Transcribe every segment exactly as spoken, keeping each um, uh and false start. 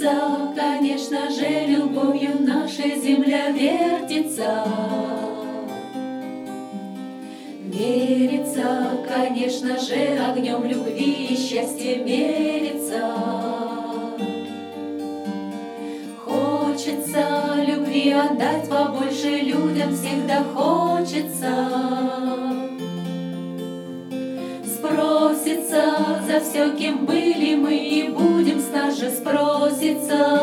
Верится, конечно же, любовью наша земля вертится. Мерится, конечно же, огнем любви и счастья мерится. Хочется любви отдать побольше, людям всегда хочется. Спросится за все, кем были мы, и будем с нас же спросится.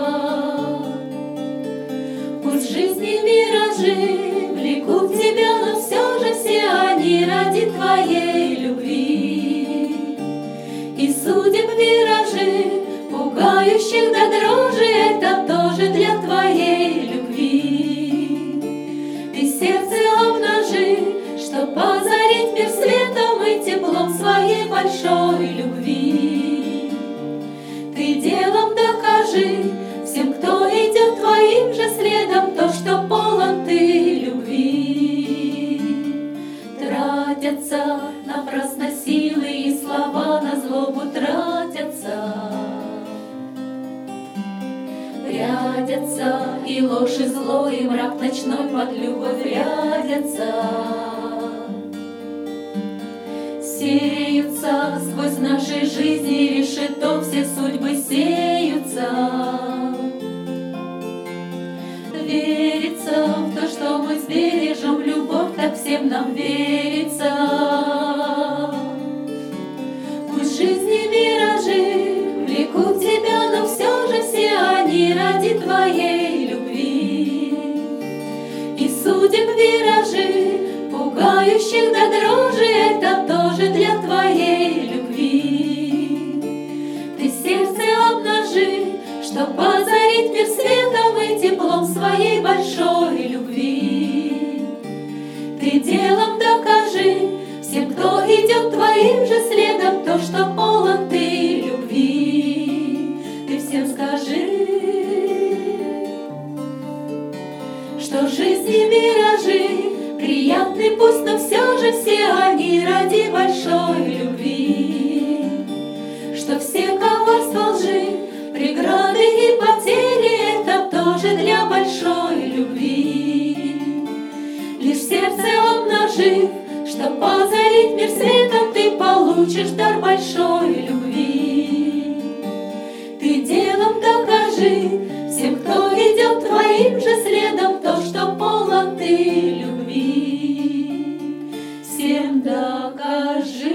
Пусть в жизни миражи влекут тебя, но все же все они ради твоей любви. И судеб виражи, пугающих до дрожи, это тоже для твоей любви. Ты сердце обнажи, чтоб озарить мир светом и теплом своей большой любви. Ты делом докажи всем, кто идет твоим же следом, то, что полон ты любви. Тратятся напрасно силы, и слова на злобу тратятся. Рядятся и ложь, и зло, и мрак ночной под любовь рядятся. Сеются сквозь нашей жизни решето, все судьбы сеются. Верится в то, что мы сбережем любовь, так всем нам верится. Пусть в жизни миражи влекут тебя, но все же все они ради твоей любви. И судеб виражи, пугающих до дрожи, это тоже для твоей любви. Ты сердце обнажи, чтоб озарить мир светом и теплом своей большой любви. Ты делом докажи всем, кто идет твоим же следом, то, что полон ты любви. Ты всем скажи, что в жизни миражи приятны пусть, но все же все они ради большой любви. Что все коварства, лжи, преграды и потери, это тоже для большой любви. Лишь сердце обнажив, чтоб озарить мир светом, ты получишь дар большой любви. Ты делом докажи всем, кто идет твоим же следом, то, что полон ты любви. Всем докажи.